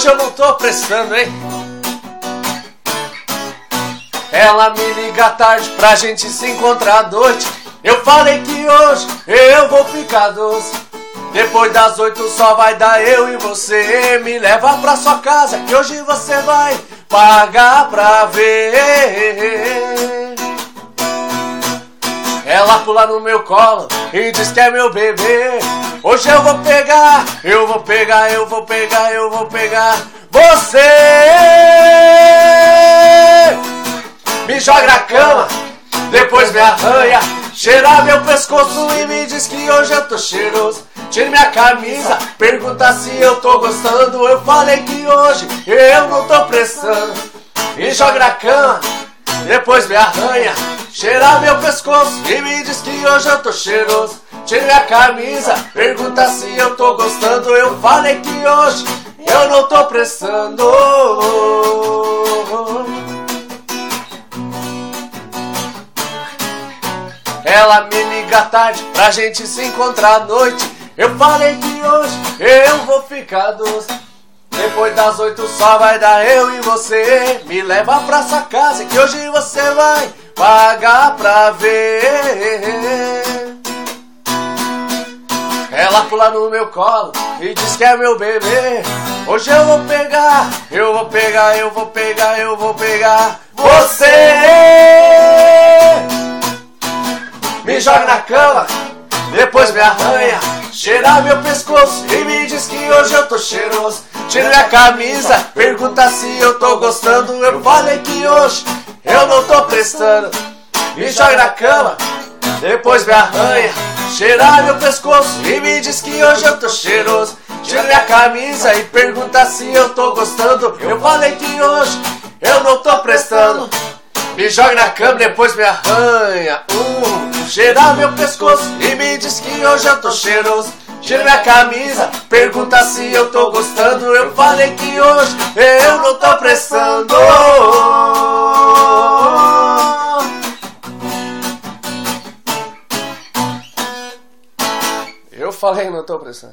hoje eu não tô prestando, hein? Ela me liga à tarde pra gente se encontrar à noite. Eu falei que hoje eu vou ficar doce. Depois das 8 só vai dar eu e você. Me leva pra sua casa que hoje você vai pagar pra ver. Ela pula no meu colo e diz que é meu bebê. Hoje eu vou pegar, eu vou pegar, eu vou pegar, eu vou pegar você. Me joga na cama, depois me arranha, cheira meu pescoço e me diz que hoje eu tô cheiroso. Tira minha camisa, pergunta se eu tô gostando. Eu falei que hoje eu não tô prestando. Me joga na cama, depois me arranha, cheira meu pescoço e me diz que hoje eu tô cheiroso. Tira minha camisa, pergunta se eu tô gostando. Eu falei que hoje eu não tô prestando. Ela me liga à tarde pra gente se encontrar à noite. Eu falei que hoje eu vou ficar doce. Depois das 8 só vai dar eu e você. Me leva pra sua casa que hoje você vai pagar pra ver. Ela pula no meu colo e diz que é meu bebê. Hoje eu vou pegar, eu vou pegar, eu vou pegar, eu vou pegar você. Me joga na cama, depois me arranha, cheira meu pescoço e me diz que hoje eu tô cheiroso. Tira minha camisa, pergunta se eu tô gostando. Eu falei que hoje eu não tô prestando. Me joga na cama, depois me arranha, cheira meu pescoço e me diz que hoje eu tô cheiroso. Tira minha camisa e pergunta se eu tô gostando. Eu falei que hoje eu não tô prestando. Me joga na cama, depois me arranha, cheira meu pescoço e me diz que hoje eu tô cheiroso. Tira minha camisa, pergunta se eu tô gostando. Eu falei que hoje eu não tô prestando. Eu falei que não tô prestando.